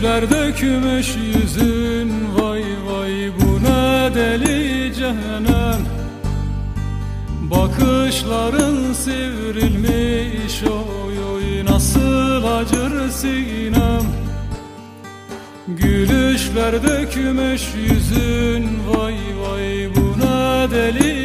Gülüşler dökmüş yüzün, vay vay bu ne deli cehennem. Bakışların sivrilmiş, oy oy nasıl acır sinem. Gülüşler dökmüş yüzün, vay vay bu ne deli